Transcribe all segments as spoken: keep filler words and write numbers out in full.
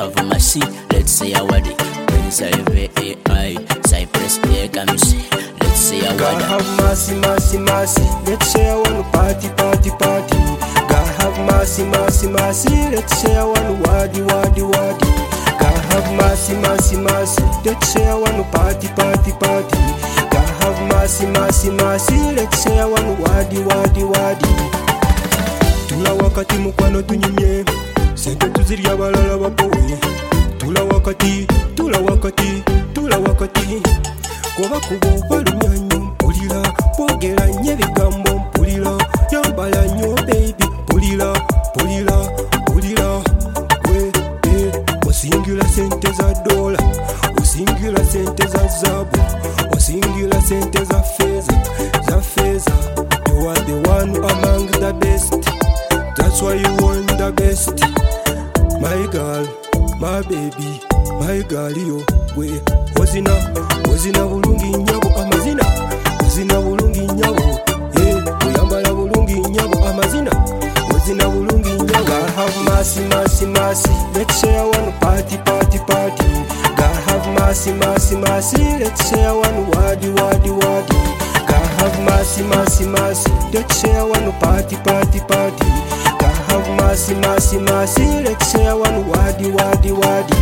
have mercy, let's say a word. Prince of A I, Cypress Play, come see, let's say a word. God have mercy, mercy, mercy, let's say a one party, party, party. God have mercy, mercy, mercy, let's say a one wadi, wadi, wadi. God have mercy, mercy, mercy, let's say a one party, party, party. God have mercy, mercy, mercy, let's say a one wadi, wadi, wadi. Tula wakati mukwano tunyimye, sente tuziri abalala bapowe. Tula wakati, tula wakati, tula wakati. Kuba kubo balunyanyo mpulira, bogera nnyo ebigambo mpulira, yambala nnyo baby mpulira, mpulira, mpulira. We, eh, osingira sente za dola, osingira sente za zabu, osingira sente za feza, za feza. You are the one among the best, that's why you want the best. My girl, my baby, my girl, yo, we, wazina, wazina bulungi nyabo amazina, wazina bulungi nyabo, eh, uyambala bulungi nyabo amazina, wazina bulungi nyabo. God have mercy, mercy, mercy, let's share one party, party, party. God have mercy, mercy, mercy, let's share one wadi, wadi, wadi. God have mercy, mercy, mercy, let's share one party, party, party. God have mercy, mercy, mercy, let's share one wadi, wadi, wadi.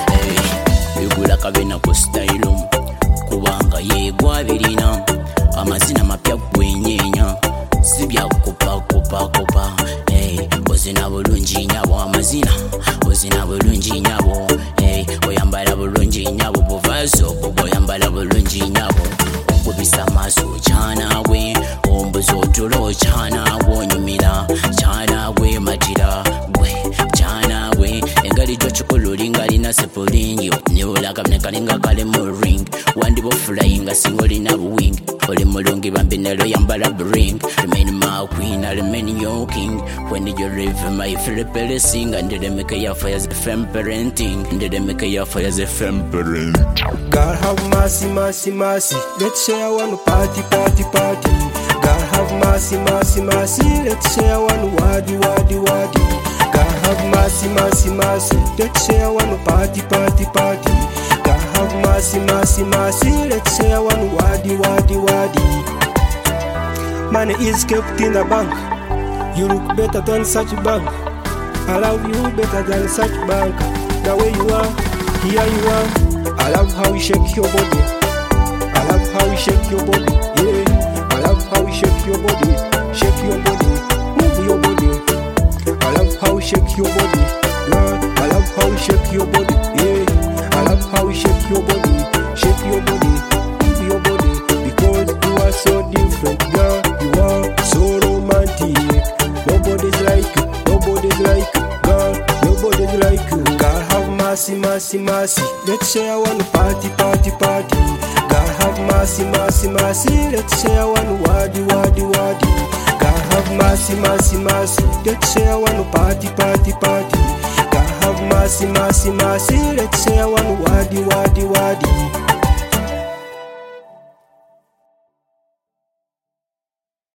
Hey, yugula kabena ku style kubanga yegwa birina amazina mapya gwenyenya sibya kupa kupa kupa. Hey, ozina bulungi nyabo amazina, ozina bulungi nyabo. Hey, oyambala bulungi nyabo buvazo, oyambala bulungi nyabo. Okubisa maso chana we, ombuzo tulo chana wonyumira, chana we matira we, chana we. Engali jo chukuluri ngali na sepulingi, niwula kabneka ninga kale mu ring. Wandi bo flying a single in a wing. Oli mulungi bambinelo yambala bring. Remain my queen, I remain your king. When did you live my Philippine sing? And did they make a for as a femme parenting? And did they make a for as a femme parent? God have mercy, mercy, mercy, let's share one party, party, party. God have mercy, mercy, mercy, let's share one wadi, wadi, wadi. God have mercy, mercy, mercy, let's share one party, party, party. God have mercy, mercy, mercy, let's share one wadi, wadi, wadi. Money is kept in the bank. You look better than such bank. I love you better than such bank. The way you are, here you are. I love how you shake your body. I love how you shake your body. Yeah. I love how you shake your body. Shake your body. Move your body. I love how you shake your body. Girl, I love how you shake your body. Yeah. I love how you shake your body. Shake your body. Move your body. Because you are so different, girl. You are so romantic. Nobody's like you. Nobody's like you. Girl, nobody's like you. God have mercy, mercy, mercy, let's share one party, party, party. God have mercy, mercy, mercy, let's share one wadi, wadi, wadi. God have mercy, mercy, mercy, let's share one party, party, party. God have mercy, mercy, mercy, let's share one wadi, wadi, wadi.